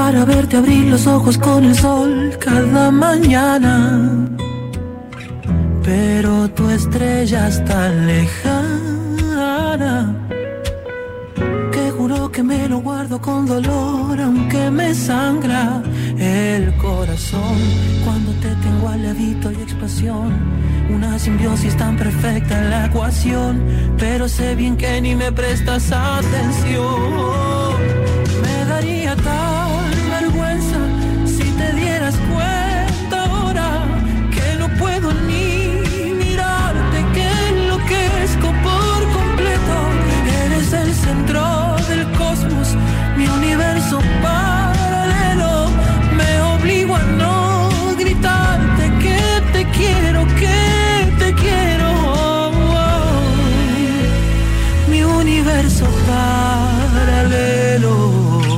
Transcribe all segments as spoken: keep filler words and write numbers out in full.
para verte abrir los ojos con el sol cada mañana. Pero tu estrella es tan lejana que juro que me lo guardo con dolor, aunque me sangra el corazón cuando te tengo al ladito y explosión. Una simbiosis tan perfecta en la ecuación, pero sé bien que ni me prestas atención. Me daría tal vergüenza si te dieras cuenta ahora que no puedo ni mirarte, que enloquezco por completo. Eres el centro del cosmos, mi universo paralelo. Me obligo a no gritarte que te quiero, que te quiero. Oh, oh. Mi universo paralelo.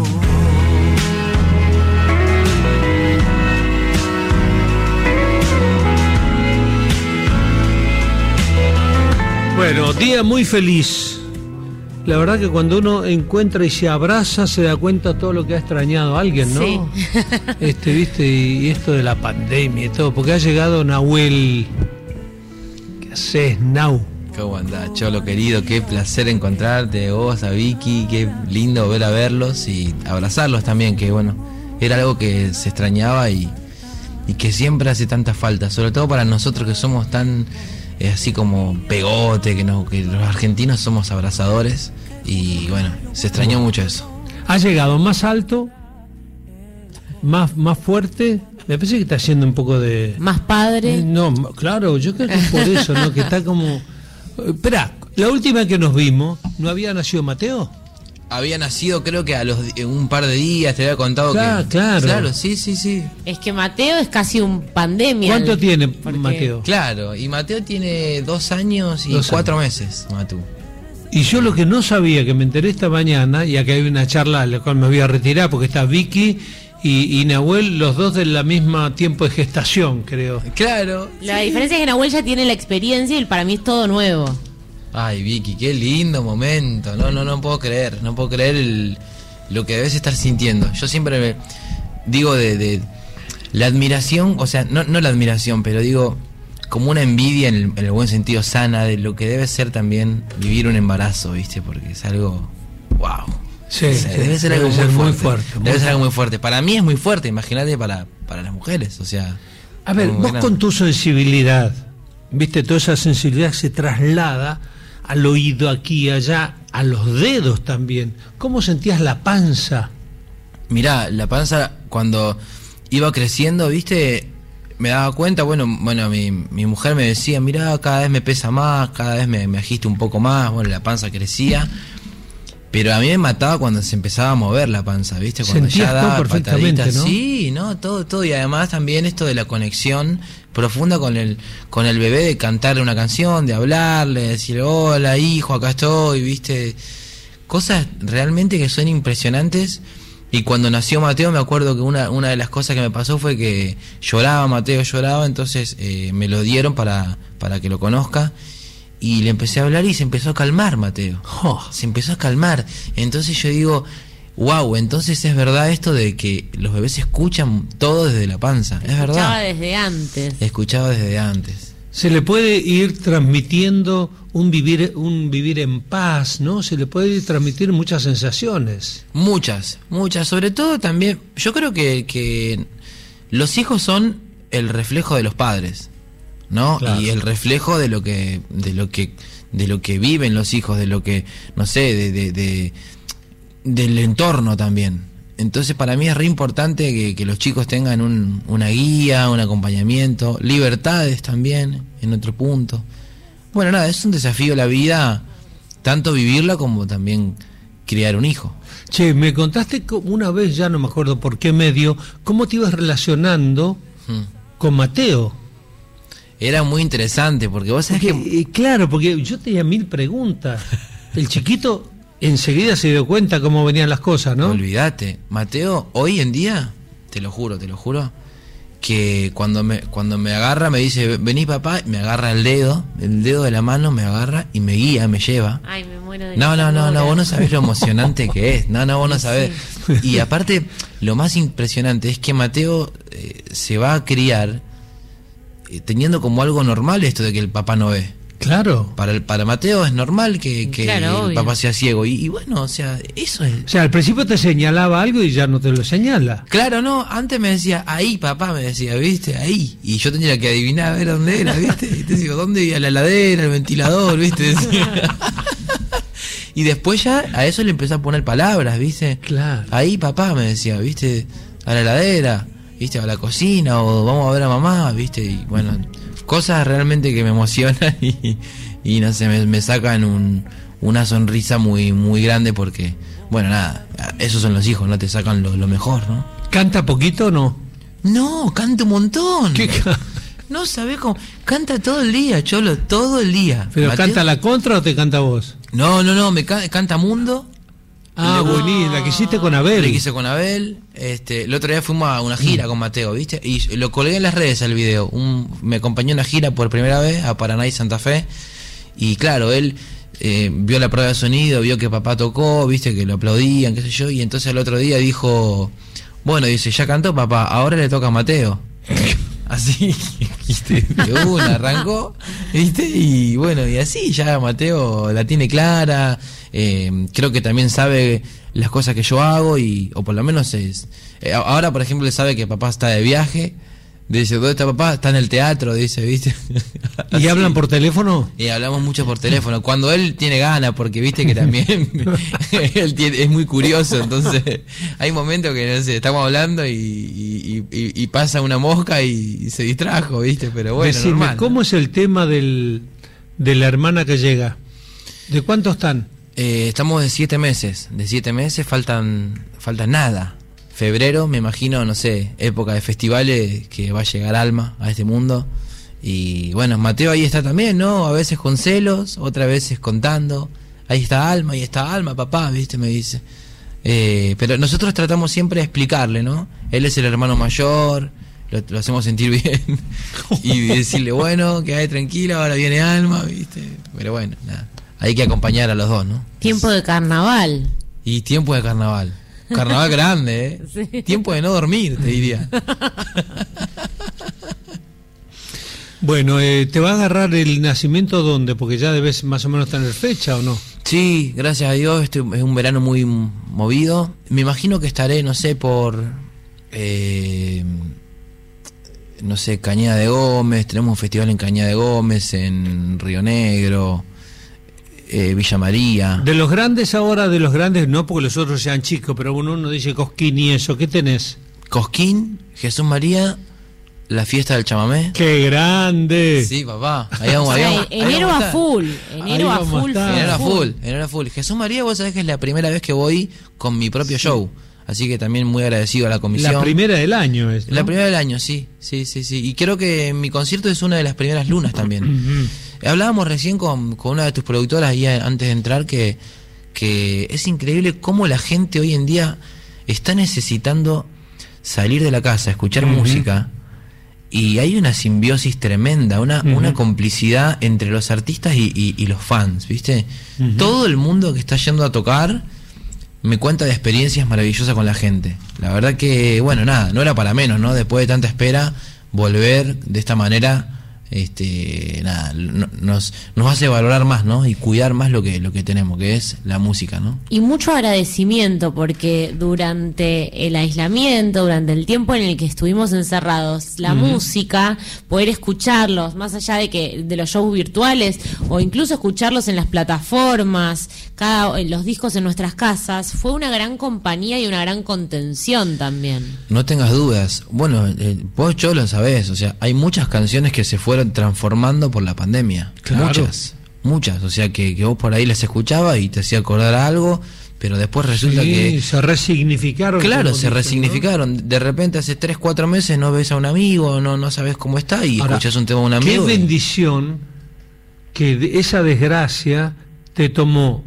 Bueno, día muy feliz. La verdad que cuando uno encuentra y se abraza se da cuenta todo lo que ha extrañado a alguien, ¿no? Sí. Este, viste, y esto de la pandemia y todo, porque ha llegado Nahuel. ¿Qué haces, Nau? ¿Cómo andás, Cholo querido? Qué placer encontrarte, vos, a Vicky, qué lindo volver a verlos y abrazarlos también, que bueno, era algo que se extrañaba y, y que siempre hace tanta falta, sobre todo para nosotros que somos tan... Eh, así como pegote, que, no, que los argentinos somos abrazadores y bueno, se extrañó mucho eso. Ha llegado más alto, más, más fuerte. Me parece que está haciendo un poco de... Más padre. Eh, no, claro, yo creo que es por eso, ¿no? Que está como... Espera, la última que nos vimos, ¿no había nacido Mateo? Había nacido creo que a los un par de días, te había contado. Claro, que... claro. Claro, sí, sí, sí. Es que Mateo es casi un pandemia. ¿Cuánto tiene Porque... Mateo? Claro, y Mateo tiene dos años y dos cuatro años. meses, Matú. Y yo lo que no sabía, que me enteré esta mañana, y acá hay una charla a la cual me voy a retirar, porque está Vicky y, y Nahuel, los dos del la misma tiempo de gestación, creo. Claro. La sí. diferencia es que Nahuel ya tiene la experiencia y para mí es todo nuevo. Ay, Vicky, qué lindo momento. No, no, no puedo creer. No puedo creer el, lo que debes estar sintiendo. Yo siempre me digo de, de la admiración, o sea, no, no la admiración, pero digo como una envidia en el, en el buen sentido sana de lo que debe ser también vivir un embarazo, ¿viste? Porque es algo, wow. Sí, O sea, sí, debe ser debe algo ser muy, muy fuerte. fuerte, muy debe ser algo fuerte. muy fuerte. Para mí es muy fuerte, imagínate para, para las mujeres, o sea. A ver, muy vos grande. con tu sensibilidad, viste, toda esa sensibilidad se traslada al oído, aquí y allá, a los dedos también. ¿Cómo sentías la panza? Mirá, la panza cuando iba creciendo, viste, me daba cuenta, bueno, bueno, mi, mi mujer me decía, mirá, cada vez me pesa más, cada vez me, me agiste un poco más, bueno, la panza crecía, pero a mí me mataba cuando se empezaba a mover la panza, viste, cuando Sentías ya todo daba perfectamente, pataditas, ¿no? sí, no, todo, todo, y además también esto de la conexión profunda con el, con el bebé, de cantarle una canción, de hablarle, de decirle, hola hijo, acá estoy, viste, cosas realmente que son impresionantes. Y cuando nació Mateo me acuerdo que una, una de las cosas que me pasó fue que lloraba, Mateo lloraba, entonces eh, me lo dieron para, para que lo conozca y le empecé a hablar y se empezó a calmar Mateo, Oh. se empezó a calmar, entonces yo digo, wow, entonces es verdad esto de que los bebés escuchan todo desde la panza, es Escuchaba verdad, desde antes. escuchaba desde antes. Se le puede ir transmitiendo un vivir, un vivir en paz, ¿no? Se le puede ir transmitir muchas sensaciones. Muchas, muchas, sobre todo también, yo creo que, que los hijos son el reflejo de los padres, ¿no? Claro. Y el reflejo de lo que, de lo que, de lo que viven los hijos, de lo que, no sé, de, de, de del entorno también. Entonces para mí es re importante que, que los chicos tengan un, una guía, un acompañamiento, libertades también, en otro punto. Bueno, nada, es un desafío la vida, tanto vivirla como también criar un hijo. Che, me contaste co- una vez, ya no me acuerdo por qué medio, cómo te ibas relacionando Hmm. con Mateo. Era muy interesante, porque vos sabés Porque, que... eh, claro, porque yo tenía mil preguntas. El chiquito enseguida se dio cuenta cómo venían las cosas, ¿no? Olvídate, Mateo, hoy en día, te lo juro, te lo juro, que cuando me cuando me agarra me dice, vení papá, me agarra el dedo, el dedo de la mano me agarra y me guía, me lleva. Ay, me muero de No, no, no, ternura. no, vos no sabés lo emocionante que es. No, no, vos no sabés. Y aparte, lo más impresionante es que Mateo eh, se va a criar eh, teniendo como algo normal esto de que el papá no ve. Claro. Para el, para Mateo es normal que, que Claro, el obvio. papá sea ciego. Y, y bueno, o sea, eso es... O sea, al principio te señalaba algo y ya no te lo señala. Claro, no, antes me decía, ahí papá, me decía, ¿viste? Ahí. Y yo tenía que adivinar a ver dónde era, ¿viste? Y te digo, ¿dónde iba la heladera, el ventilador, ¿viste? Decía. Y después ya a eso le empecé a poner palabras, ¿viste? Claro. Ahí papá, me decía, ¿viste? A la heladera, ¿viste? A la cocina, o vamos a ver a mamá, ¿viste? Y bueno, cosas realmente que me emocionan y, y no sé, me, me sacan un, una sonrisa muy, muy grande porque, bueno, nada, esos son los hijos, ¿no? Te sacan lo, lo mejor, ¿no? ¿Canta poquito o no? No, canta un montón. ¿Qué ca- No sabés cómo. Canta todo el día, Cholo, todo el día. ¿Pero Mateo- canta la contra o te canta vos? No, no, no, me ca- canta Mundo. Ah, Le- buenísimo, la que hiciste con Abel. Le quise con Abel. Este, el otro día fuimos a una gira con Mateo, ¿viste? Y lo colgué en las redes el video. Un, me acompañó en una gira por primera vez a Paraná y Santa Fe. Y claro, él eh, vio la prueba de sonido, vio que papá tocó, ¿viste? Que lo aplaudían, qué sé yo. Y entonces el otro día dijo, bueno, dice, ya cantó papá, ahora le toca a Mateo. Así, ¿viste? De una arrancó, ¿viste? Y bueno, y así ya Mateo la tiene clara. Eh, creo que también sabe las cosas que yo hago y, o por lo menos es, eh, ahora por ejemplo él sabe que papá está de viaje. Dice, ¿dónde está papá? Está en el teatro, dice, ¿viste? ¿Y Así. hablan por teléfono? Y hablamos mucho por teléfono. Cuando él tiene ganas, porque viste que también él tiene, es muy curioso. Entonces, hay momentos que, no sé, estamos hablando y, y, y, y pasa una mosca y, y se distrajo, viste. Pero bueno, Decime, normal. ¿cómo es el tema del, de la hermana que llega? ¿De cuántos están? Eh, estamos de siete meses. De siete meses faltan, falta nada. Febrero, me imagino, no sé, época de festivales que va a llegar Alma a este mundo. Y bueno, Mateo ahí está también, ¿no? A veces con celos, otras veces contando. Ahí está Alma, ahí está Alma, papá, ¿viste? Me dice. Eh, pero nosotros tratamos siempre de explicarle, ¿no? Él es el hermano mayor, lo, lo hacemos sentir bien. Y decirle, bueno, quédate tranquilo, ahora viene Alma, ¿viste? Pero bueno, nada. Hay que acompañar a los dos, ¿no? Tiempo de carnaval. Y tiempo de carnaval. Carnaval grande, ¿eh? Sí. Tiempo de no dormir, te diría. Bueno, eh, ¿te va a agarrar el nacimiento dónde? Porque ya debes más o menos tener fecha, ¿o no? Sí, gracias a Dios, este es un verano muy movido. Me imagino que estaré, no sé, por... Eh, no sé, Cañada de Gómez. Tenemos un festival en Cañada de Gómez, en Río Negro, eh, Villa María. De los grandes ahora, de los grandes, no porque los otros sean chicos, pero uno, uno dice Cosquín y eso, ¿qué tenés? Cosquín, Jesús María, la fiesta del chamamé. ¡Qué grande! Sí, papá. Ahí vamos, O ahí sea, vamos, ahí enero vamos a estar. full. Ahí Enero a vamos a full. estar. Enero a full. full, enero a full. Jesús María, vos sabés que es la primera vez que voy con mi propio show. Así que también muy agradecido a la comisión. La primera del año es, ¿no? La primera del año, sí, sí, sí, sí. Y creo que mi concierto es una de las primeras lunas también. Ujú. Hablábamos recién con, con una de tus productoras ahí a- antes de entrar que, que es increíble cómo la gente hoy en día está necesitando salir de la casa, escuchar Ujú. música. Y hay una simbiosis tremenda, una, Ujú. una complicidad entre los artistas y, y- y los fans, ¿viste? Ujú. Todo el mundo que está yendo a tocar me cuenta de experiencias maravillosas con la gente. La verdad que, bueno, nada, no era para menos, ¿no? Después de tanta espera, volver de esta manera, este, nada, no- nos, nos hace valorar más, ¿no? Y cuidar más lo que, lo que tenemos, que es la música, ¿no? Y mucho agradecimiento porque durante el aislamiento, durante el tiempo en el que estuvimos encerrados, la Ujú. música, poder escucharlos, más allá de que de los shows virtuales o incluso escucharlos en las plataformas, cada en los discos en nuestras casas, fue una gran compañía y una gran contención también. No tengas dudas. Bueno, eh, vos yo lo sabés, o sea, hay muchas canciones que se fueron transformando por la pandemia. Claro. Muchas, muchas. O sea, que, que vos por ahí las escuchabas y te hacía acordar a algo, pero después resulta Sí, que... se resignificaron. Claro, como se dicen, resignificaron. De repente hace tres, cuatro meses no ves a un amigo, no, no sabes cómo está y Ahora, escuchas un tema de un ¿no? amigo. Qué y- bendición que de esa desgracia te tomó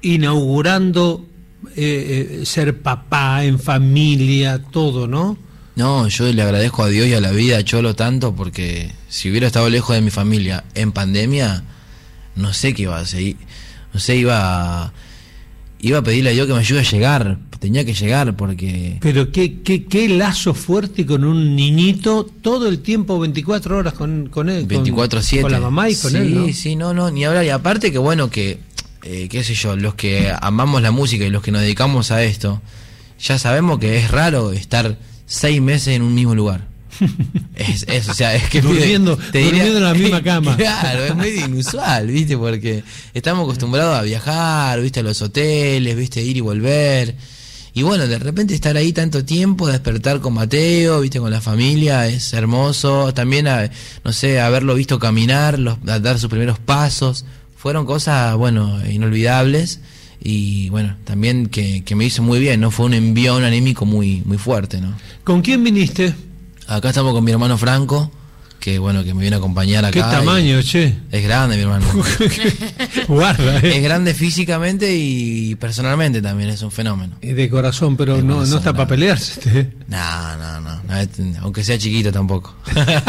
inaugurando eh, eh, ser papá, en familia, todo, ¿no? No, yo le agradezco a Dios y a la vida, Cholo, tanto, porque si hubiera estado lejos de mi familia en pandemia, no sé qué iba a hacer. No sé, iba a, iba a pedirle a Dios que me ayude a llegar. Tenía que llegar porque... Pero qué, qué, qué lazo fuerte con un niñito todo el tiempo, veinticuatro horas con, con él. veinticuatro siete. Con la mamá y con sí, él, ¿no? Sí, sí, no, no, ni hablar. Y aparte que bueno, que, eh, qué sé yo, los que amamos la música y los que nos dedicamos a esto, ya sabemos que es raro estar seis meses en un mismo lugar. Es, es, o sea, es que durmiendo, te diría, durmiendo en la misma cama. Claro, es muy inusual, ¿viste? Porque estamos acostumbrados a viajar, ¿viste? A los hoteles, ¿viste? Ir y volver. Y bueno, de repente estar ahí tanto tiempo, despertar con Mateo, ¿viste? Con la familia, es hermoso. También, a, no sé, haberlo visto caminar, los, a dar sus primeros pasos. Fueron cosas, bueno, inolvidables. Y bueno, también que, que me hizo muy bien, ¿no? Fue un envión anímico muy, muy fuerte, ¿no? ¿Con quién viniste? Acá estamos con mi hermano Franco, que bueno, que me viene a acompañar acá. ¿Qué tamaño, che? Es grande, mi hermano. Guarda, eh. Es grande físicamente y personalmente también, es un fenómeno. Y de corazón, pero de no, corazón, no está no. para pelearse. Este. No, no, no, no, aunque sea chiquito tampoco.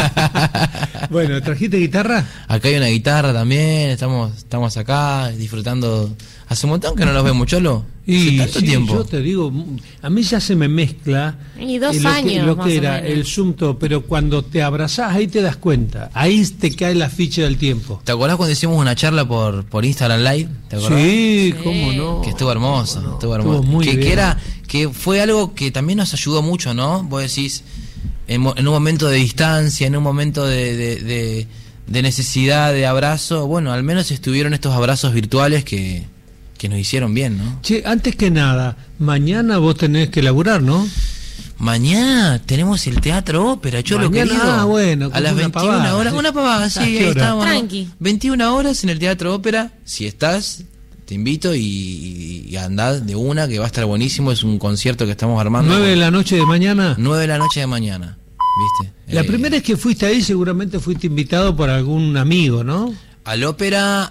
Bueno, ¿trajiste guitarra? Acá hay una guitarra también, estamos estamos acá disfrutando. Hace un montón que no nos vemos, Cholo. Y Hace tanto sí, tiempo. yo te digo, a mí ya se me mezcla. Y dos eh, lo años, que, lo más que o era menos. el Sumto, pero cuando te abrazás ahí te das cuenta, ahí te cae la ficha del tiempo. ¿Te acordás cuando hicimos una charla por, por Instagram Live? ¿Te acordás? Sí, Sí. cómo no. Que estuvo hermoso, No, estuvo estuvo hermoso. muy que, bien. que era, que fue algo que también nos ayudó mucho, ¿no? Vos decís, en, mo- en un momento de distancia, en un momento de, de, de, de necesidad de abrazo, bueno, al menos estuvieron estos abrazos virtuales que, que nos hicieron bien, ¿no? Che, antes que nada, mañana vos tenés que laburar, ¿no? Mañana tenemos el Teatro Ópera, Cholo Mañana, querido. ah, bueno, a como las una veintiuna pavada. horas, una pavada, ¿A sí, qué ahí hora? estamos. Tranqui. veintiuna horas en el Teatro Ópera, si estás, te invito y, y, y andad de una, que va a estar buenísimo, es un concierto que estamos armando. ¿Nueve de la noche de mañana? nueve de la noche de mañana, ¿viste? La Eh, primera vez que fuiste ahí seguramente fuiste invitado por algún amigo, ¿no? Al ópera,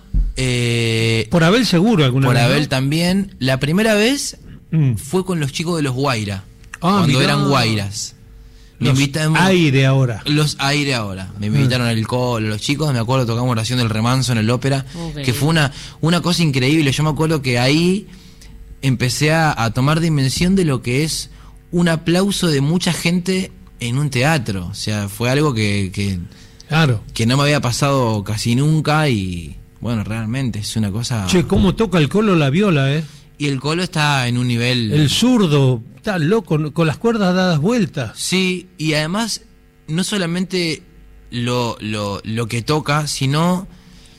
eh, Por Abel seguro alguna por vez, Abel ¿no? también. La primera vez Mm. fue con los chicos de los Guaira, Ah, cuando mirá. eran Guairas. Me Los invitan- aire ahora. Los Aire ahora. Me invitaron al colo, los chicos, me acuerdo, tocamos Oración del Remanso en el ópera, Oh, qué que fue una, una cosa increíble. Yo me acuerdo que ahí empecé a, a tomar dimensión de lo que es un aplauso de mucha gente en un teatro. O sea, fue algo que, que, Claro. que no me había pasado casi nunca y bueno, realmente es una cosa... Che, cómo toca el colo la viola, ¿eh? Y el colo está en un nivel... El zurdo, está loco, con las cuerdas dadas vueltas. Sí, y además no solamente lo, lo, lo que toca, sino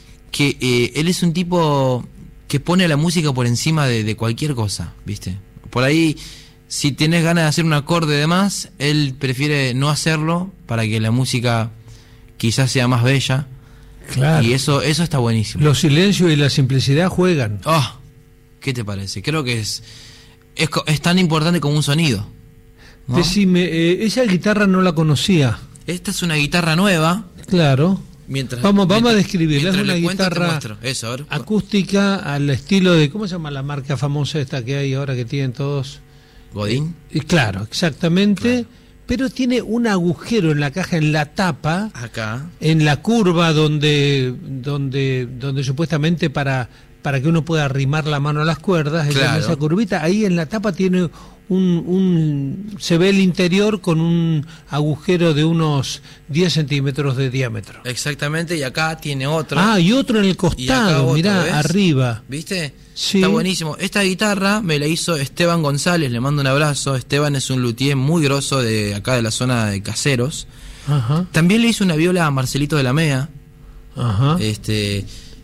que eh, él es un tipo que pone la música por encima de, de cualquier cosa, ¿viste? Por ahí, si tenés ganas de hacer un acorde de más, él prefiere no hacerlo para que la música quizás sea más bella. Claro. Y eso, eso está buenísimo. Los silencios y la simplicidad juegan. Oh, ¿qué te parece? Creo que es, es, co- es tan importante como un sonido, ¿no? Decime, eh, esa guitarra no la conocía. Esta es una guitarra nueva. Claro. Mientras, Vamos, vamos a mientras- describirla. Es mientras una le cuento, te guitarra muestro. Eso, a ver. acústica al estilo de, ¿cómo se llama la marca famosa esta que hay ahora que tienen todos? Godín. Y claro, exactamente. Claro. Pero tiene un agujero en la caja, en la tapa, Acá. en la curva donde, donde, donde supuestamente para, para que uno pueda arrimar la mano a las cuerdas, Claro. en esa curvita, ahí en la tapa tiene un, un, se ve el interior con un agujero de unos diez centímetros de diámetro. Exactamente, y acá tiene otro. Ah, y otro en el Y acá costado, otro, mirá, ¿ves? arriba. ¿Viste? Sí. Está buenísimo. Esta guitarra me la hizo Esteban González, le mando un abrazo. Esteban es un luthier muy grosso de acá de la zona de Caseros. Ajá, También le hizo una viola a Marcelito de la Mea. ajá. Este,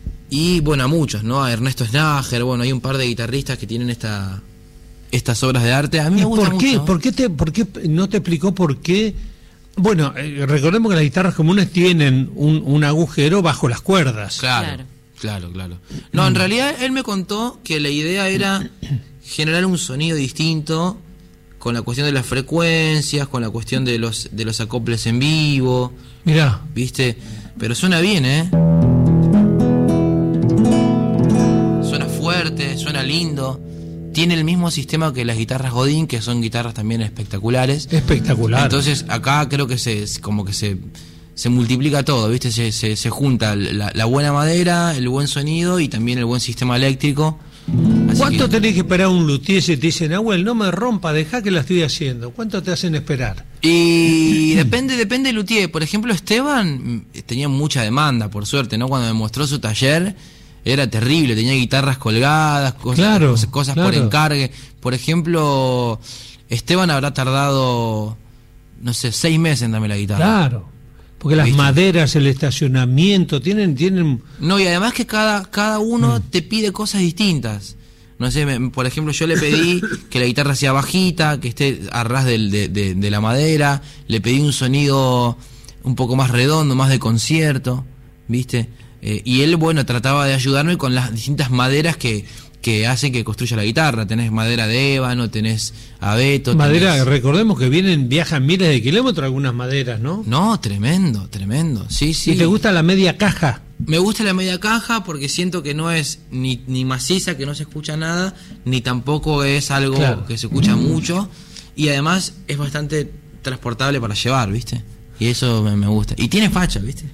y bueno, a muchos, ¿no? A Ernesto Snager, bueno, hay un par de guitarristas que tienen esta estas obras de arte. A mí me ¿Y gusta por qué? mucho. ¿Por qué, te, ¿Por qué no te explicó por qué? Bueno, eh, recordemos que las guitarras comunes tienen un, un agujero bajo las cuerdas. Claro, Claro. claro, claro. No, en realidad él me contó que la idea era generar un sonido distinto con la cuestión de las frecuencias, con la cuestión de los de los acoples en vivo, Mirá, ¿viste? Pero suena bien, ¿eh? Suena fuerte, suena lindo. tiene el mismo sistema que las guitarras Godín, que son guitarras también espectaculares. Espectacular. Entonces acá creo que se como que se se multiplica todo, ¿viste? Se, se, se junta la, la buena madera, el buen sonido y también el buen sistema eléctrico. Así ¿Cuánto que... tenés que esperar a un luthier si te dicen, Nahuel, no me rompa, dejá que la estoy haciendo? ¿Cuánto te hacen esperar? Y depende depende del luthier. Por ejemplo, Esteban tenía mucha demanda, por suerte, ¿no? Cuando me mostró su taller era terrible, tenía guitarras colgadas, cosas, claro, cosas, cosas claro. por encargue. Por ejemplo, Esteban habrá tardado, no sé, seis meses en darme la guitarra. Claro, porque las ¿Viste? maderas, el estacionamiento, tienen... tienen No, y además que cada, cada uno te pide cosas distintas. No sé, me, por ejemplo, yo le pedí que la guitarra sea bajita, que esté a ras del, de, de, de la madera, le pedí un sonido un poco más redondo, más de concierto, ¿viste? Eh, y él, bueno, trataba de ayudarme con las distintas maderas que, que hacen que construya la guitarra. Tenés madera de ébano, tenés abeto. madera, tenés... recordemos que vienen, viajan miles de kilómetros algunas maderas, ¿no? No, tremendo, tremendo, sí, sí. ¿Y te gusta la media caja? Me gusta la media caja porque siento que no es ni, ni maciza, que no se escucha nada, ni tampoco es algo claro. que se escucha mucho, y además es bastante transportable para llevar, ¿viste? Y eso me, me gusta. Y tiene facha, ¿viste?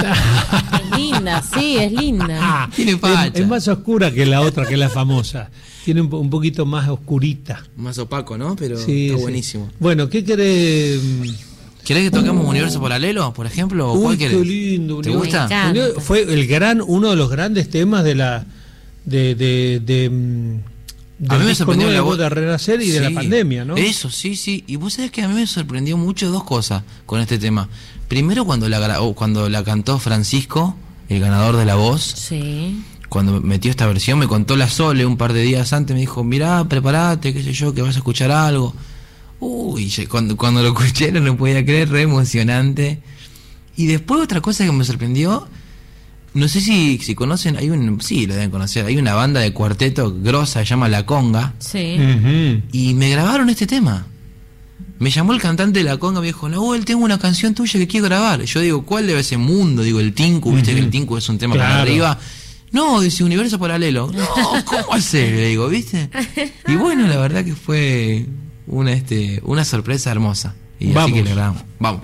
Es linda, sí, es linda. Tiene facha. Es, es más oscura que la otra, que la famosa. Tiene un, un poquito más oscurita. Más opaco, ¿no? Pero Sí, está sí. buenísimo. Bueno, ¿qué querés? ¿Querés que toquemos Universo Paralelo, por ejemplo? ¿O Uy, cuál qué querés? lindo. ¿Te Universo- gusta? Me encanta. Universo- Fue el gran, uno de los grandes temas de la de de, de, mm, A del mí me disco sorprendió la nuevo voz de Renacer y de la Sí, pandemia, ¿no? Eso, sí, sí. Y vos sabés que a mí me sorprendió mucho dos cosas con este tema. Primero, cuando la, gra- o cuando la cantó Francisco, el ganador de La Voz, Sí. cuando metió esta versión, me contó la Sole un par de días antes, me dijo, mirá, prepárate, qué sé yo, que vas a escuchar algo. Uy, yo- cuando, cuando lo escuché no lo podía creer, re emocionante. Y después otra cosa que me sorprendió, no sé si, si conocen, hay un, sí, la deben conocer, hay una banda de cuarteto grosa, se llama La Conga, Sí. Ujú. y me grabaron este tema. Me llamó el cantante de La Conga, me dijo, Nahuel, tengo una canción tuya que quiero grabar. Yo digo, ¿cuál debe ser Mundo? Digo, el Tinku, viste Ujú. que el Tinku es un tema Claro. para arriba. No, dice Universo Paralelo. No, ¿cómo hacer? Le digo, ¿viste? Y bueno, la verdad que fue una este una sorpresa hermosa. Y Vamos. así que le grabamos. Vamos.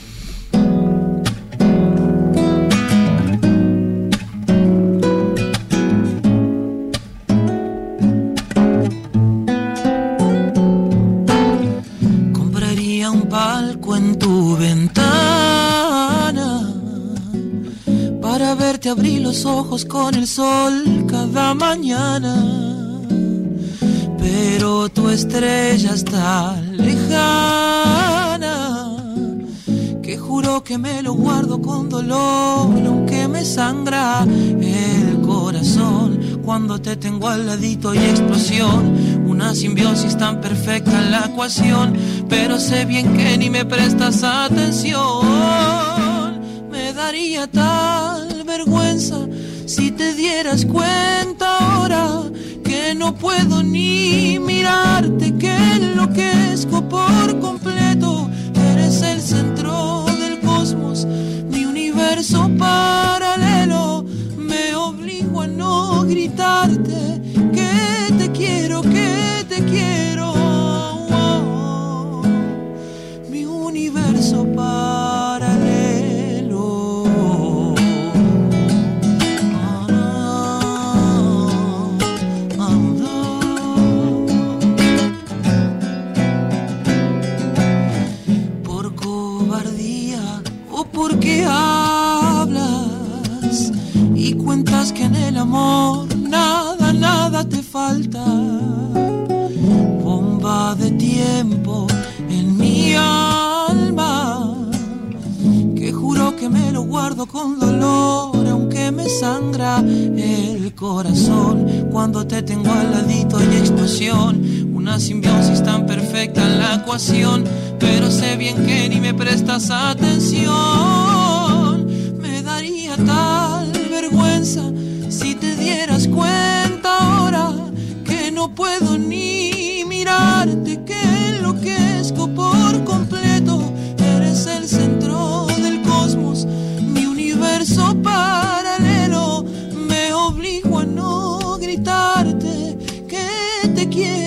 Compraría un palco en tu ventana para verte abrir los ojos con el sol cada mañana. Pero tu estrella está lejana, que juro que me lo guardo con dolor, aunque me sangra el corazón cuando te tengo al ladito y explosión. Una simbiosis tan perfecta en la ecuación, pero sé bien que ni me prestas atención. Me daría tal vergüenza si te dieras cuenta ahora que no puedo ni mirarte, que enloquezco por completo. Eres el centro del cosmos, mi universo paralelo. Me obligo a no gritarte que te quiero, que te quiero. Oh, oh, mi universo paralelo. Ah, ah, ah. Por cobardía o porque hablas y cuentas que en el amor nada, nada te falta. Bomba de tiempo en mi alma, que juro que me lo guardo con dolor, aunque me sangra el corazón cuando te tengo al ladito y explosión. Una simbiosis tan perfecta en la ecuación, pero sé bien que ni me prestas atención. Me daría tal vergüenza si te dieras cuenta ahora que no puedo ni mirarte, que enloquezco por completo. Eres el centro del cosmos, mi universo paralelo. Me obligo a no gritarte que te quiero.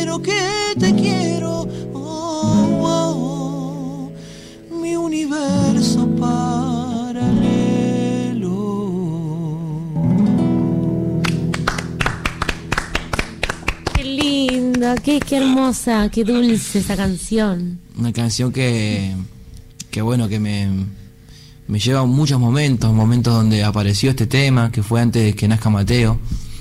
Qué, qué hermosa, qué dulce esa canción. Una canción que, que bueno, que me, me lleva a muchos momentos, momentos donde apareció este tema, que fue antes de que nazca Mateo,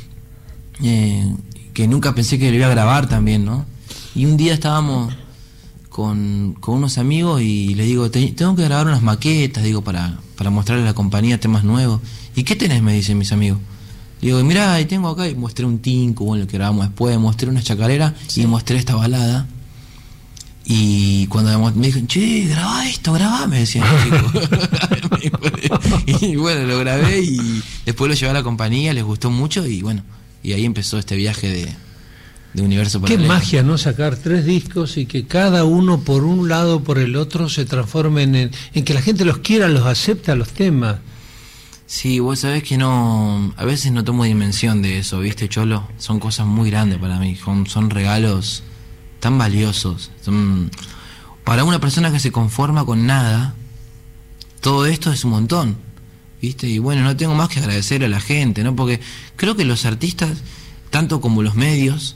eh, que nunca pensé que lo iba a grabar también, ¿no? Y un día estábamos con, con unos amigos y les digo, tengo que grabar unas maquetas, digo, para, para mostrarle a la compañía temas nuevos. ¿Y qué tenés?, me dicen mis amigos. Digo, mirá, ahí tengo acá, y mostré un tinco, bueno, lo que grabamos después, mostré una chacarera, sí, y mostré esta balada. Y cuando me dijeron, che, grabá esto, grabá, me decían los chicos. Y bueno, lo grabé y después lo llevé a la compañía, les gustó mucho y bueno, y ahí empezó este viaje de, de universo paralelo. Qué magia, ¿no? Sacar tres discos y que cada uno por un lado o por el otro se transformen en, en que la gente los quiera, los acepta, los temas. Sí, vos sabés que no, a veces no tomo dimensión de eso, ¿viste, Cholo? Son cosas muy grandes para mí, son, son regalos tan valiosos. Son, para una persona que se conforma con nada, todo esto es un montón, ¿viste? Y bueno, no tengo más que agradecer a la gente, ¿no? Porque creo que los artistas, tanto como los medios,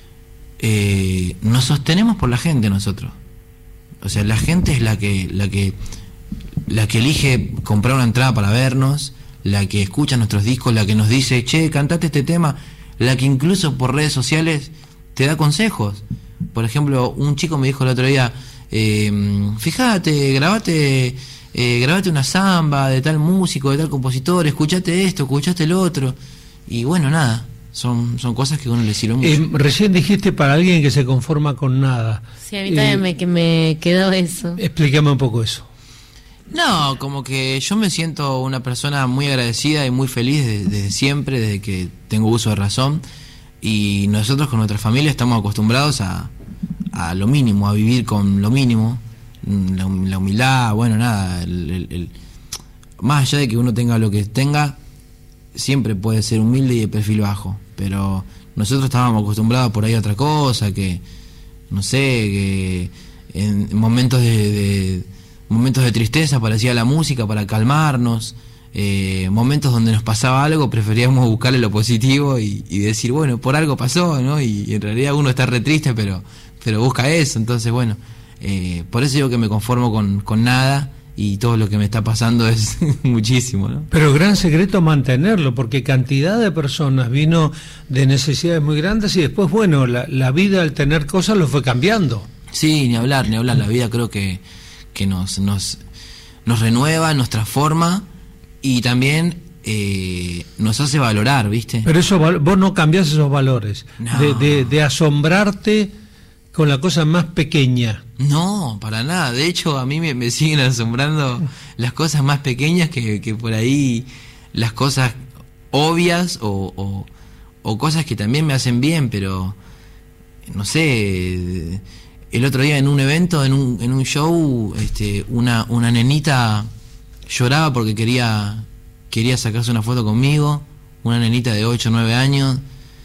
eh, nos sostenemos por la gente nosotros. O sea, la gente es la que, la que, la que elige comprar una entrada para vernos, la que escucha nuestros discos, la que nos dice, che, cantate este tema, la que incluso por redes sociales te da consejos. Por ejemplo, un chico me dijo el otro día, eh, fíjate, grabate, eh, grabate una samba de tal músico, de tal compositor, escuchate esto, escuchate el otro. Y bueno, nada, son, son cosas que a uno le sirven mucho. Eh, recién dijiste para alguien que se conforma con nada. Sí, a mí también eh, me, que me quedó eso. Explícame un poco eso. No, como que yo me siento una persona muy agradecida y muy feliz desde, desde siempre, desde que tengo uso de razón. Y nosotros con nuestra familia estamos acostumbrados a, a lo mínimo, a vivir con lo mínimo. La, la humildad, bueno, nada. El, el, el, más allá de que uno tenga lo que tenga, siempre puede ser humilde y de perfil bajo. Pero nosotros estábamos acostumbrados por ahí a otra cosa, que, no sé, que en momentos de... de momentos de tristeza aparecía la música para calmarnos, eh, momentos donde nos pasaba algo preferíamos buscarle lo positivo y, y decir, bueno, por algo pasó, ¿no? Y, y en realidad uno está re triste, pero, pero busca eso. Entonces, bueno, eh, por eso digo que me conformo con, con nada y todo lo que me está pasando es muchísimo, ¿no? Pero gran secreto mantenerlo, porque cantidad de personas vino de necesidades muy grandes y después, bueno, la, la vida al tener cosas lo fue cambiando. Sí, ni hablar, ni hablar. La vida creo que que nos, nos, nos renueva, nos transforma y también eh, nos hace valorar, ¿viste? Pero eso vos no cambiás esos valores, no. de, de, de asombrarte con la cosa más pequeña. No, para nada. De hecho, a mí me, me siguen asombrando las cosas más pequeñas que, que por ahí, las cosas obvias o, o, o cosas que también me hacen bien, pero no sé... El otro día en un evento, en un, en un show, este, una, una nenita lloraba porque quería, quería sacarse una foto conmigo, una nenita de ocho o nueve años,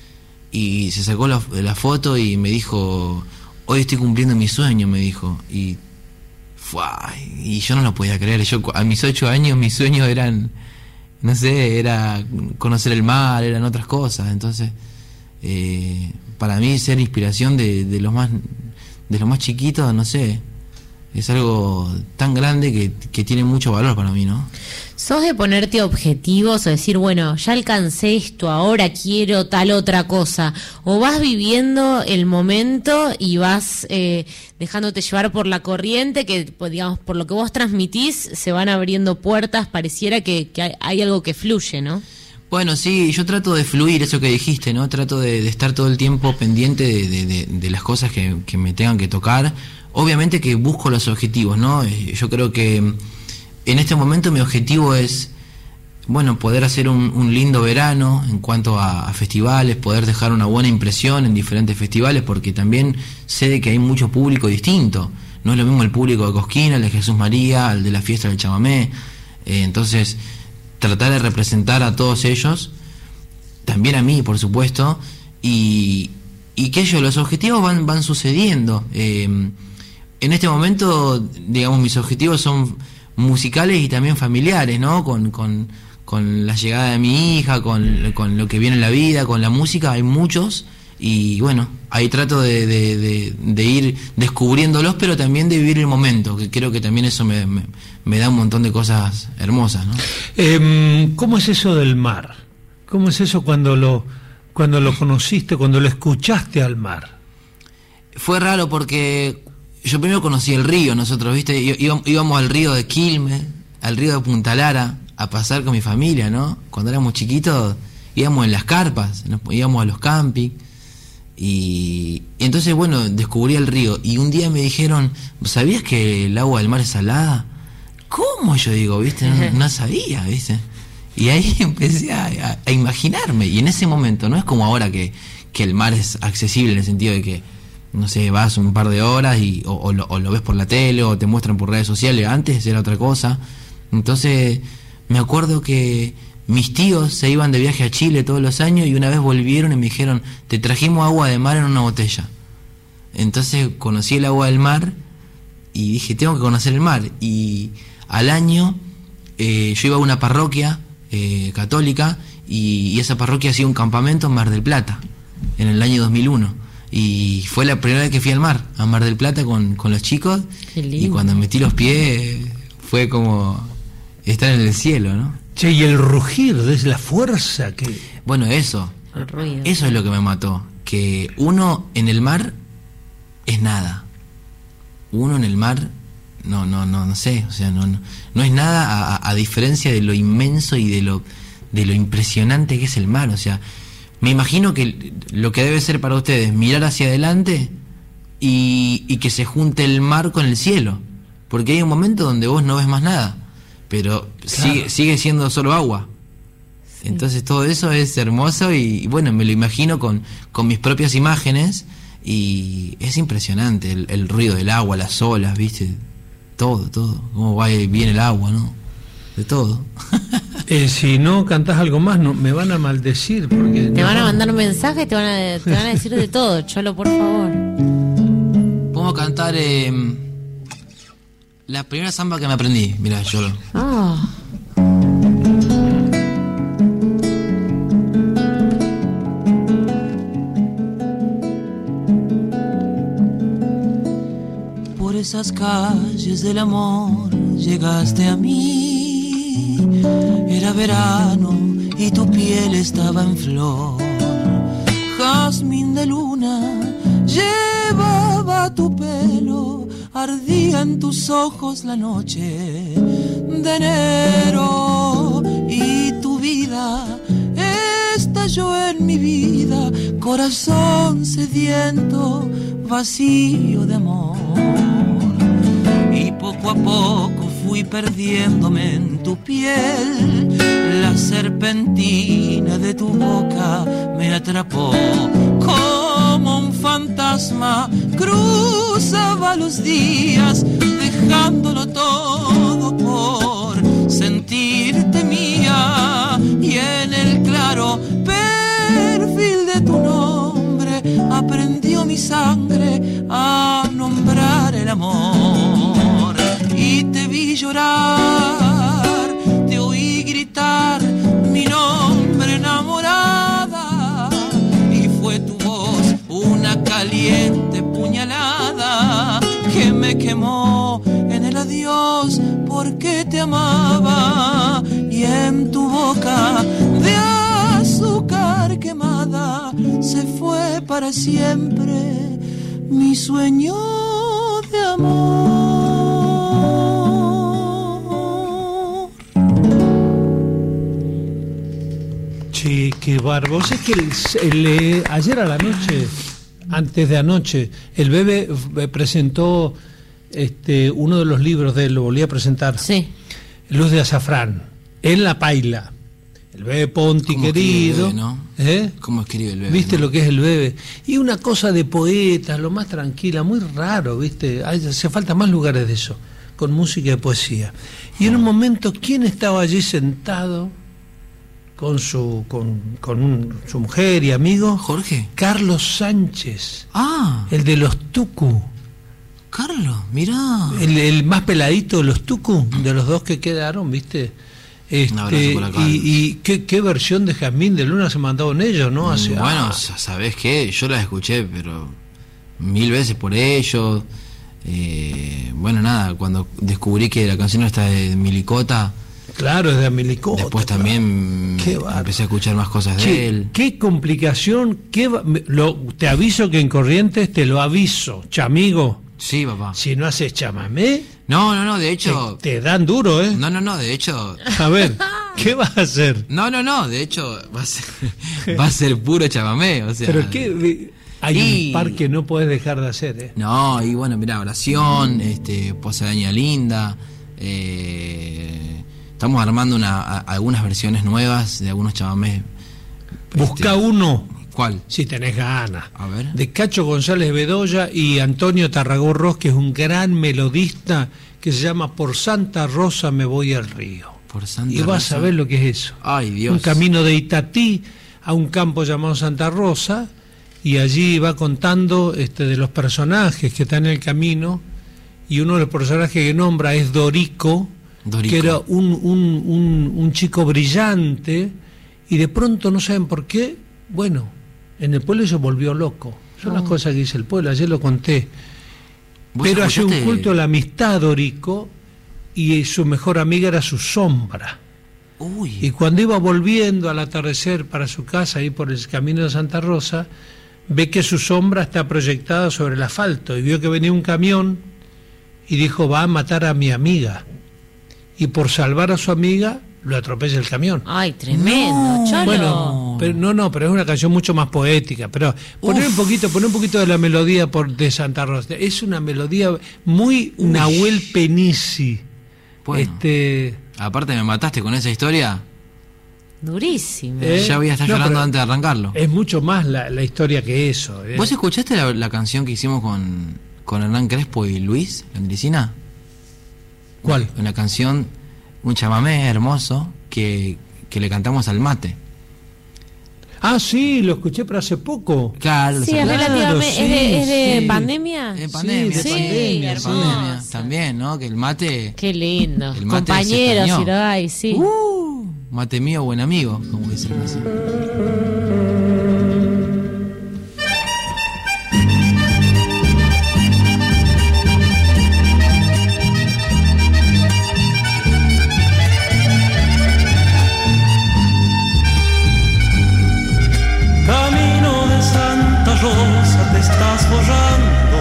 y se sacó la, la foto y me dijo, hoy estoy cumpliendo mi sueño, me dijo, y, ¡fua! Y yo no lo podía creer. Yo a mis ocho años mis sueños eran, no sé, era conocer el mar, eran otras cosas. Entonces, eh, para mí ser inspiración de, de los más... de lo más chiquito, no sé, es algo tan grande que, que tiene mucho valor para mí, ¿no? ¿Sos de ponerte objetivos o decir, bueno, ya alcancé esto, ahora quiero tal otra cosa? ¿O vas viviendo el momento y vas eh, dejándote llevar por la corriente, que pues, digamos, por lo que vos transmitís, se van abriendo puertas, pareciera que, que hay, hay algo que fluye, ¿no? Bueno, sí, yo trato de fluir, eso que dijiste, ¿no? Trato de, de estar todo el tiempo pendiente de, de, de, de las cosas que, que me tengan que tocar. Obviamente que busco los objetivos, ¿no? Yo creo que en este momento mi objetivo es, bueno, poder hacer un, un lindo verano en cuanto a, a festivales, poder dejar una buena impresión en diferentes festivales, porque también sé de que hay mucho público distinto. No es lo mismo el público de Cosquín, el de Jesús María, el de la fiesta del chamamé. Eh, entonces... tratar de representar a todos ellos, también a mí, por supuesto, y, y que ellos, los objetivos van, van sucediendo. Eh, en este momento, digamos, mis objetivos son musicales y también familiares, ¿no? Con, con, con la llegada de mi hija, con, con lo que viene en la vida, con la música, hay muchos, y bueno, ahí trato de, de, de, de ir descubriéndolos, pero también de vivir el momento, que creo que también eso me, me, me da un montón de cosas hermosas, ¿no? Eh, ¿Cómo es eso del mar? ¿Cómo es eso cuando lo, cuando lo conociste, cuando lo escuchaste al mar? Fue raro porque yo primero conocí el río, nosotros, ¿viste? Íbamos al río de Quilmes, al río de Punta Lara, a pasar con mi familia, ¿no? Cuando éramos chiquitos íbamos en las carpas, íbamos a los campings, y, y entonces, bueno, descubrí el río, y un día me dijeron, ¿sabías que el agua del mar es salada? ¿Cómo? Yo digo, ¿viste? No, no sabía, ¿viste? Y ahí empecé a, a, a imaginarme, y en ese momento, no es como ahora que, que el mar es accesible en el sentido de que, no sé, vas un par de horas y o, o, lo, o lo ves por la tele o te muestran por redes sociales. Antes era otra cosa. Entonces me acuerdo que mis tíos se iban de viaje a Chile todos los años y una vez volvieron y me dijeron, te trajimos agua de mar en una botella. Entonces conocí el agua del mar y dije, tengo que conocer el mar. Y al año eh, yo iba a una parroquia eh, católica y, y esa parroquia hacía un campamento en Mar del Plata en el año dos mil uno. Y fue la primera vez que fui al mar, a Mar del Plata con, con los chicos. Y cuando metí los pies fue como estar en el cielo, ¿no? Che, y el rugir, es la fuerza que... Bueno, eso, eso es lo que me mató, que uno en el mar es nada. Uno en el mar, no, no, no, no sé, o sea, no, no, no es nada a, a diferencia de lo inmenso y de lo, de lo impresionante que es el mar, o sea... Me imagino que lo que debe ser para ustedes mirar hacia adelante y, y que se junte el mar con el cielo, porque hay un momento donde vos no ves más nada, pero claro, sigue, sigue siendo solo agua. Sí. Entonces todo eso es hermoso y, y bueno, me lo imagino con, con mis propias imágenes y es impresionante el, el ruido del agua, las olas, ¿viste? Todo, todo, cómo va y viene el agua, ¿no? De todo. Eh, si no cantás algo más, no, me van a maldecir. Porque te no, van a mandar un mensaje, te van a, te van a decir de todo. Cholo, por favor. Vamos a cantar eh, la primera samba que me aprendí. Mirá, Cholo. Oh. Por esas calles del amor llegaste a mí. Era verano y tu piel estaba en flor. Jazmín de luna llevaba tu pelo. Ardía en tus ojos la noche de enero. Y tu vida estalló en mi vida. Corazón sediento, vacío de amor. Y poco a poco fui perdiéndome en tu piel. La serpentina de tu boca me atrapó. Como un fantasma cruzaba los días, dejándolo todo por sentirte mía. Y en el claro perfil de tu nombre aprendió mi sangre a nombrar el amor. Y te vi llorar, te oí gritar mi nombre enamorada. Y fue tu voz una caliente puñalada que me quemó en el adiós porque te amaba. Y en tu boca de azúcar quemada se fue para siempre mi sueño de amor. Sí, qué bárbaro. Es que el, el, eh, ayer a la noche, antes de anoche, el Bebe presentó este, uno de los libros de él, lo volví a presentar. Sí. Luz de azafrán, en la paila. El Bebe Ponti, querido. El Bebe, ¿no? ¿Eh? ¿Cómo escribe el Bebe? ¿Viste ¿no? lo que es el Bebe? Y una cosa de poetas, lo más tranquila, muy raro, ¿viste? Hace falta más lugares de eso, con música y poesía. Y en un momento, ¿quién estaba allí sentado con su con, con un, su mujer y amigo? Jorge. Carlos Sánchez. Ah. El de los Tucu. Carlos, mirá. El, el más peladito de los Tucu, de los dos que quedaron, ¿viste? Este, abrazo por acá. y y ¿qué, qué versión de Jazmín de Luna se mandaron ellos, ¿no? Hace, Bueno, ah, ¿sabés qué? Yo las escuché, pero mil veces por ellos. Eh, bueno, nada, cuando descubrí que la canción está de Milicota, claro, es de Amelicota. después claro. también Qué bárbaro. empecé a escuchar más cosas de Che, él. qué complicación, qué va- me- lo, te aviso que en Corrientes te lo aviso, chamigo, Sí, papá. si no haces chamamé, No, no, no, de te, hecho... te dan duro, ¿eh? No, no, no, de hecho... A ver, ¿qué vas a hacer? No, no, no, de hecho va a ser, va a ser puro chamamé, o sea... Pero qué, hay Y- un par que no puedes dejar de hacer, ¿eh? No, y bueno, mira, oración, este, Posadaña Linda, eh, estamos armando una, a- algunas versiones nuevas de algunos chamamés. Busca Este, uno, ¿Cuál? si tenés ganas, A ver. de Cacho González Bedoya y Antonio Tarragorros, que es un gran melodista, que se llama Por Santa Rosa me voy al río. Por Santa Y vas Rosa. a ver lo que es eso. Ay, Dios. Un camino de Itatí a un campo llamado Santa Rosa, y allí va contando este, de los personajes que están en el camino, y uno de los personajes que nombra es Dorico, Dorico. que era un, un, un, un chico brillante, y de pronto no saben por qué, bueno, en el pueblo se volvió loco. Son las cosas que dice el pueblo, ayer lo conté. ¿Vos Pero hace un escuchaste? culto a la amistad, Dorico, y su mejor amiga era su sombra. Uy, Y cuando iba volviendo al atardecer para su casa, ahí por el camino de Santa Rosa, ve que su sombra está proyectada sobre el asfalto, y vio que venía un camión y dijo, va a matar a mi amiga. Y por salvar a su amiga, lo atropella el camión. Ay, tremendo, No. Cholo. Bueno, pero no, no, pero es una canción mucho más poética. Pero poner Uf. un poquito, poner un poquito de la melodía por, de Santa Rosa. Es una melodía muy Nahuel Penisi. bueno. Este, Aparte me mataste con esa historia. Durísimo. ¿Eh? Ya voy a estar No, llorando pero- antes de arrancarlo. es mucho más la, la historia que eso. ¿eh? ¿Vos escuchaste la, la canción que hicimos con, con Hernán Crespo y Luis Landricina? ¿Cuál? Una canción, un chamamé hermoso que, que le cantamos al mate. Ah, sí, lo escuché, pero hace poco. Claro, Sí, lo es sacamos. relativamente. sí, ¿Es de, es de sí. pandemia? De pandemia, Sí, de de pandemia, de sí. pandemia. También, ¿no? Que el mate, Qué lindo. El mate se Compañeros, extrañó. si lo hay, sí. uh, mate mío, buen amigo, como dicen así. Camino de Santa Rosa te estás borrando,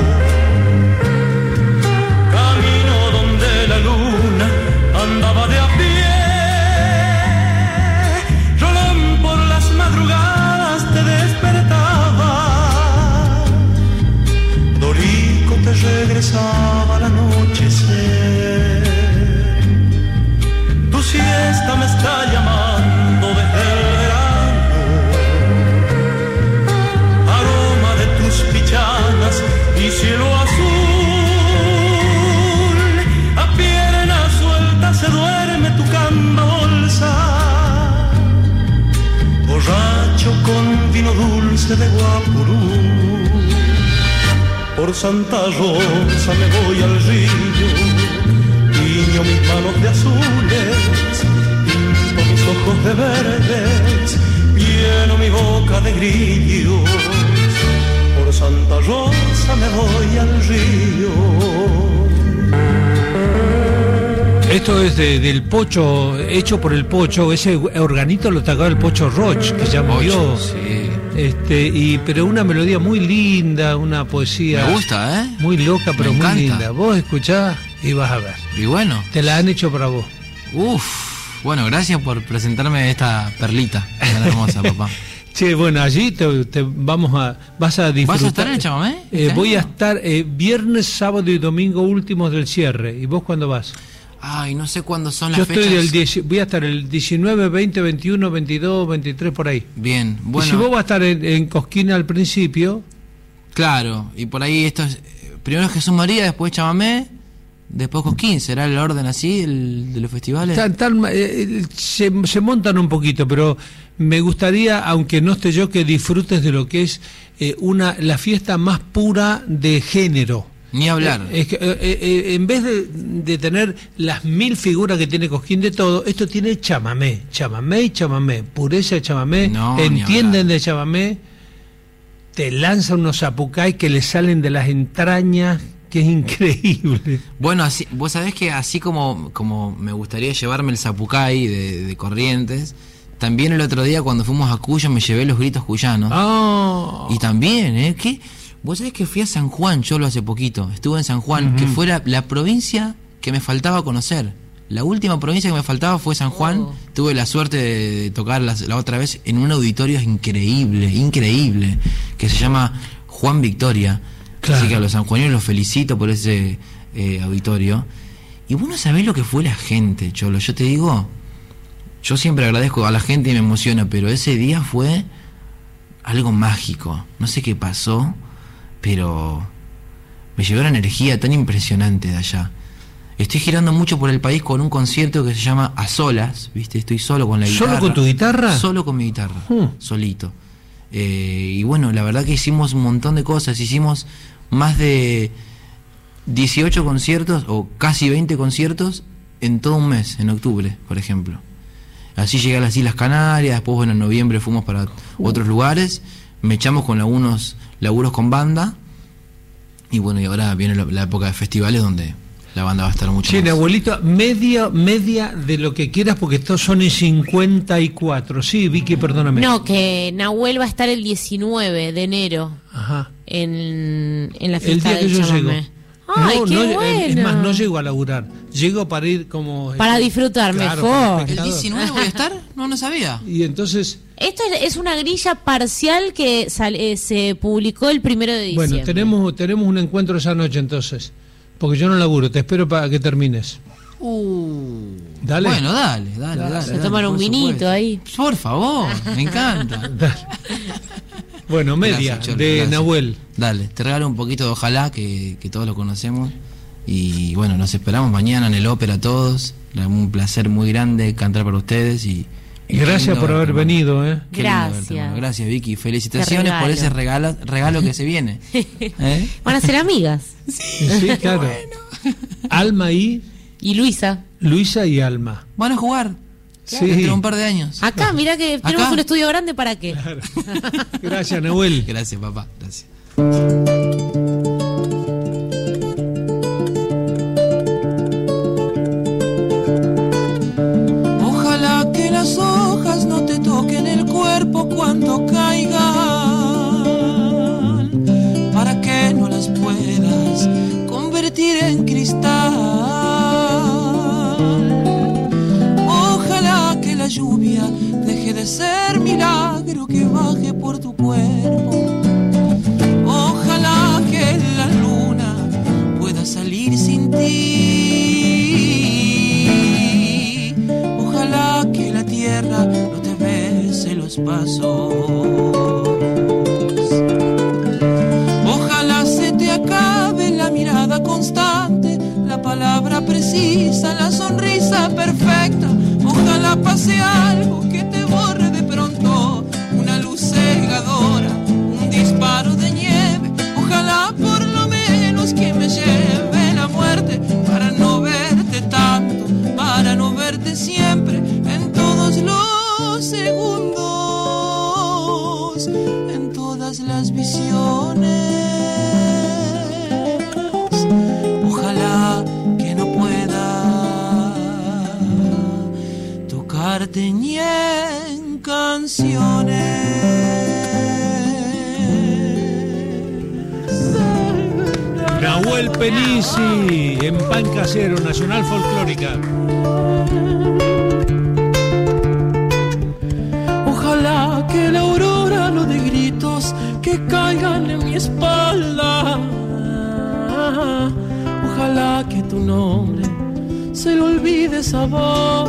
camino donde la luna andaba de a pie, Rolón por las madrugadas te despertaba, Dorico te regresaba al anochecer, tu siesta me está llamando desde el verano, aroma de tus pichanas y cielo azul, a pierna suelta se duerme tu camba bolsa, borracho con vino dulce de Guapurú, por Santa Rosa me voy al río, tiño mis manos de azules, pinto mis ojos de verdes, lleno mi boca de grillos, por Santa Rosa me voy al río. Esto es de- del Pocho, hecho por el Pocho. Ese organito lo tocaba el Pocho Roch, que ya murió. Ocho, sí. Este, y, pero una melodía muy linda, una poesía Me gusta, ¿eh? muy loca, pero Me muy encanta. linda. Vos escuchás y vas a ver. Y bueno, Te la han hecho para vos. uff, bueno, gracias por presentarme esta perlita tan hermosa, papá. Che, bueno, allí te, te vamos a, vas a disfrutar. ¿Vas a estar en el chamamé? Eh, este voy a año? estar eh, viernes, sábado y domingo últimos del cierre. ¿Y vos cuándo vas? Ay, no sé cuándo son las Yo fechas. estoy del diez, voy a estar el diecinueve, veinte, veintiuno, veintidós, veintitrés por ahí. Bien, bueno. Y si vos vas a estar en, en Cosquín al principio, Claro, y por ahí esto es. eh, Primero Jesús María, después chamamé, después Cosquín. ¿Será el orden así el, de los festivales? tan- tan- eh, se, se montan un poquito, pero me gustaría, aunque no esté yo, que disfrutes de lo que es eh, una la fiesta más pura de género. Ni hablar. Eh, es que, eh, eh, en vez de, de tener las mil figuras que tiene Cosquín de todo, esto tiene chamamé, chamamé y chamamé, pureza de chamamé, No, ni entienden hablar. de chamamé, te lanza unos zapucay que le salen de las entrañas, que es increíble. Bueno, así, vos sabés que así como, como me gustaría llevarme el zapucay de, de Corrientes, también el otro día cuando fuimos a Cuyo me llevé los gritos cuyanos. Oh. Y también, ¿eh? ¿Qué? Vos sabés que fui a San Juan, yo lo hace poquito, estuve en San Juan, Uh-huh. que fue la, la provincia que me faltaba conocer. La última provincia que me faltaba fue San Juan. Oh. Tuve la suerte de, de tocar la, la otra vez en un auditorio increíble, increíble, que se llama Juan Victoria. Claro. Así que a los sanjuaninos los felicito por ese eh, auditorio. Y vos no sabés lo que fue la gente, Cholo. Yo te digo, yo siempre agradezco a la gente y me emociona, pero ese día fue algo mágico. No sé qué pasó, pero me llegó una energía tan impresionante de allá. Estoy girando mucho por el país con un concierto que se llama A Solas, ¿viste? Estoy solo con la guitarra. ¿Solo con tu guitarra? Solo con mi guitarra, Hmm. solito. Eh, y bueno, la verdad que hicimos un montón de cosas. Hicimos más de dieciocho conciertos, o casi veinte conciertos, en todo un mes, en octubre, por ejemplo. Así llegué a las Islas Canarias, después, bueno, en noviembre fuimos para otros lugares, me echamos con algunos laburos con banda, y bueno, y ahora viene la, la época de festivales donde la banda va a estar mucho Sí, más. abuelito, media, media de lo que quieras, porque estos son en cincuenta y cuatro. Sí, Vicky, perdóname. No, que Nahuel va a estar el diecinueve de enero Ajá. en, en la El fiesta día que del yo llego. chamamé. Ay, no, qué no, bueno. Es más, no llego a laburar. Llego para ir como... Para disfrutar Claro, mejor. como ¿El espectador. diecinueve voy a estar? No, no sabía. Y entonces, Esto es, es una grilla parcial que sal- eh, se publicó el primero de diciembre. bueno, tenemos, tenemos un encuentro esa noche entonces. Porque yo no laburo, te espero para que termines. Uh, Dale. Bueno, dale, dale, dale. Se dale, toman un por vinito supuesto. ahí. Por favor, me encanta. Bueno, media Gracias, Cholo, de gracias. Nahuel. Dale, te regalo un poquito de ojalá, que, que todos lo conocemos. Y bueno, nos esperamos mañana en el ópera todos. Un placer muy grande cantar para ustedes. Y, Y gracias lindo por haber verte, hermano. venido, ¿eh? Qué lindo verte, Gracias. hermano. Gracias, Vicky. Felicitaciones por regalo. ese regalo, regalo que se viene. ¿Eh? Van a ser amigas. Sí, claro. Alma y Y Luisa. Luisa y Alma. Van a jugar Sí. dentro de un par de años. Acá, mirá que tenemos Acá. un estudio grande, ¿para qué? Gracias, Nahuel. Gracias, papá. Gracias. Ojalá que las hojas no te toquen el cuerpo cuando caigan, para que no las puedas convertir en cristal. Ojalá que la lluvia deje de ser milagro que baje por tu cuerpo. Ojalá que la luna pueda salir sin ti. Ojalá que la tierra no te bese los pasos. Ojalá se te acabe la mirada constante, la palabra precisa, la sonrisa perfecta. Ojalá pase algo que te borre de pronto, una luz cegadora, un disparo de nieve. Ojalá por lo menos que me lleve la muerte, para no verte tanto, para no verte siempre, en todos los segundos, en todas las visiones. Ojalá que no pueda tocarte ni en canciones. Nahuel Penisi, en Pan Casero, Nacional Folclórica. Ojalá que la aurora no dé gritos que caigan en mi espalda. Ojalá que tu nombre se le olvide esa voz.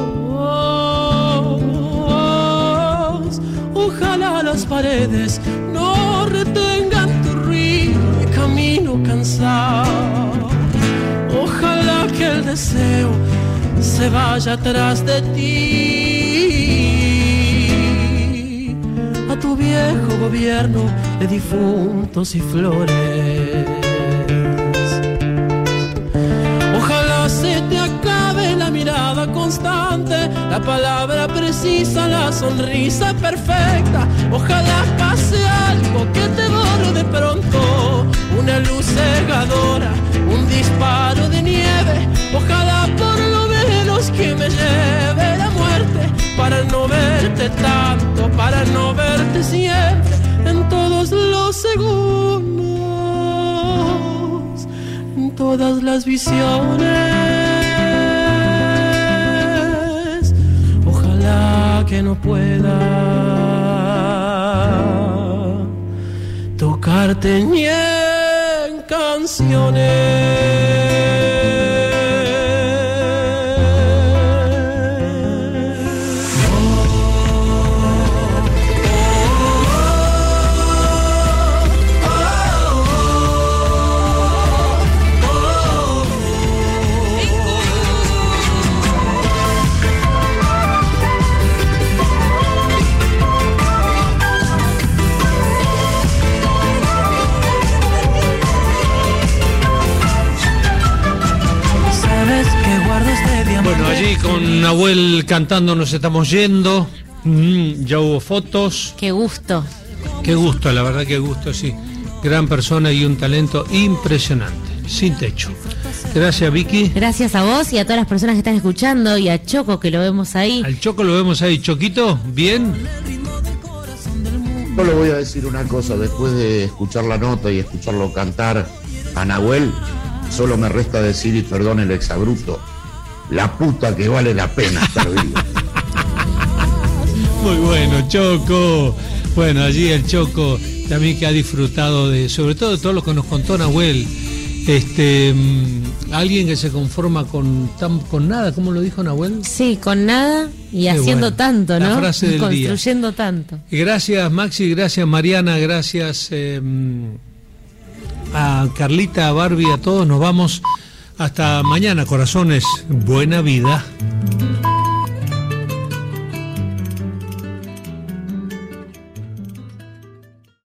Ojalá las paredes no retengan tu ruido de camino cansado. Ojalá que el deseo se vaya atrás de ti. A tu viejo gobierno de difuntos y flores. bastante, la palabra precisa, la sonrisa perfecta. Ojalá pase algo que te borre de pronto, una luz cegadora, un disparo de nieve. Ojalá por lo menos que me lleve la muerte, para no verte tanto, para no verte siempre, en todos los segundos, en todas las visiones. Ojalá que no pueda tocarte ni en canciones. Bueno, allí con Nahuel cantando nos estamos yendo. Mm, ya hubo fotos. Qué gusto. Qué gusto, la verdad que gusto, sí. Gran persona y un talento impresionante, sin techo. Gracias, Vicky. Gracias a vos y a todas las personas que están escuchando, y a Choco, que lo vemos ahí. Al Choco lo vemos ahí. Choquito, ¿bien? Solo voy a decir una cosa, después de escuchar la nota y escucharlo cantar a Nahuel, solo me resta decir, y perdón el exabrupto, la puta que vale la pena estar vivo. Muy bueno, Choco. Bueno, allí el Choco también, que ha disfrutado de, sobre todo de todo lo que nos contó Nahuel. Este, mmm, alguien que se conforma con tan, con nada, ¿cómo lo dijo Nahuel? Sí, con nada y Qué haciendo bueno. tanto, ¿no? La frase del construyendo día. tanto. Gracias, Maxi, gracias, Mariana, gracias eh, a Carlita, a Barbie, a todos. Nos vamos hasta mañana, corazones. Buena vida.